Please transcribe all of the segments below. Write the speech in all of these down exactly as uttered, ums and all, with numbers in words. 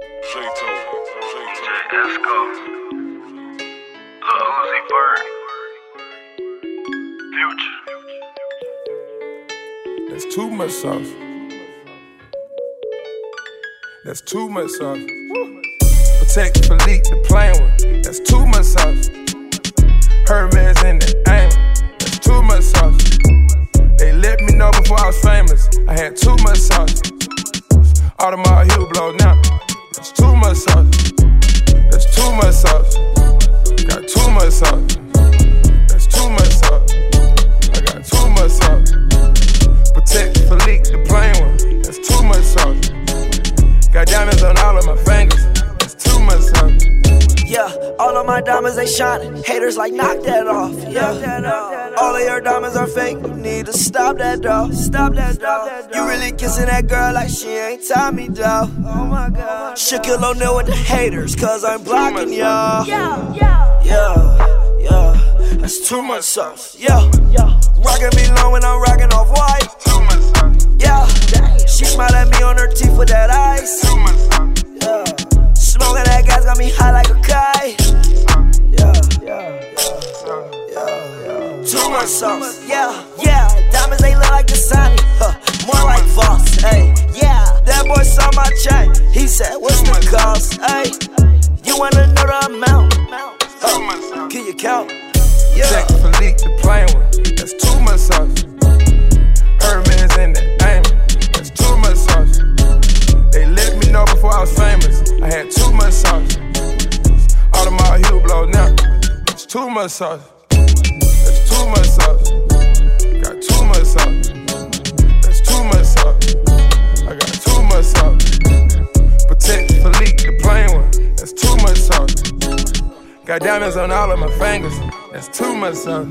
Esco, Lil Uzi Vert, Future. That's too much sauce. That's too much sauce. Protect Philippe, the plain one. That's too much sauce. Hermes in the aim. That's too much sauce. They let me know before I was famous. I had too much sauce. Audemars heel blow now. That's too much sauce. That's too much sauce. Got too much sauce. That's too much sauce. I got too much sauce. Protect Philippe, the plain one. That's too much sauce. Got diamonds on all of my fingers. That's too much sauce. Yeah, all of my diamonds they shining. Haters like knock that off. Yeah, all of your diamonds are fake. You need to stop that dog. Stop that dog. You really kissing that girl like she ain't Tommy dog. Oh my God. Shaquille O'Neal with the haters, cause I'm blocking y'all. Yeah, yeah, yeah, yeah. That's too much sauce. Yeah, yeah. Rockin' me low when I'm rockin' off white. Yeah, she smile at me on her teeth with that ice. Yeah. Smoking that gas got me high like a kite. Yeah, yeah, yeah, yeah. Too much sauce. Yeah, yeah. Diamonds they look like Dasani, huh? More like Voss. Hey, yeah. That boy saw my chain. He said, "What's the cost?" Hey, you wanna know the amount? Huh? Can you count? Yeah. Check Philippe, the plain one. That's too much sauce. Hermes in the aim. That's too much sauce. They let me know before I was famous. I had too much sauce. Audemars heel blow now. That's too much sauce. That's too much sauce. Got too much sauce. That's too much sauce. I got too much sauce. Protect Philippe, the plain one. That's too much sauce. Got diamonds on all of my fingers. That's too much sauce.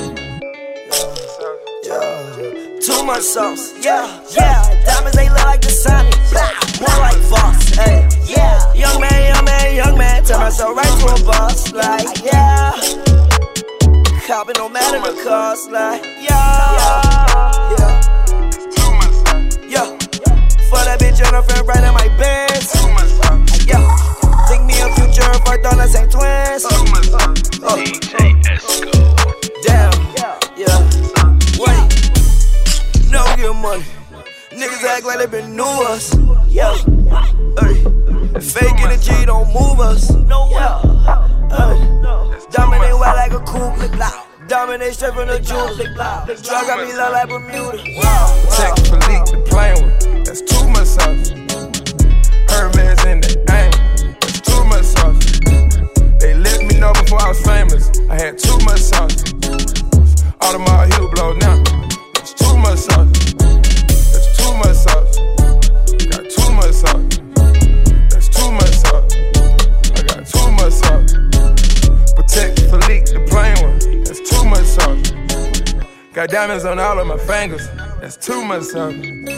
Too much sauce, yeah, yeah. Diamonds they look like Dasani, more like Voss, hey, yeah. Young man, young man, young man, turn myself right to a boss, like, yeah. Copping no matter the cost, like, yeah, yeah, yeah. For that bitch and her friend right in my Benz, yeah. Think me a future if I thought I ain't twins. D J Esco. Damn, yeah. Wait. No get money. Niggas act like they been new us. Yeah. Hey. Fake energy don't move us. No way. Hey. Dominate wild like a cool click loud. Dominate straight from the jewel. Drug got me low like Bermuda. Check Philippe, the plain one. That's too much sauce. Hermes in the aim. That's too much sauce. They let me know before I was famous. I had too much sauce. Audemars heel blow now. That's too much sauce. That's too much sauce. Got too much sauce. That's too much sauce. I got too much sauce. Protect Philippe, the plain one. That's too much sauce. Got diamonds on all of my fingers. That's too much sauce.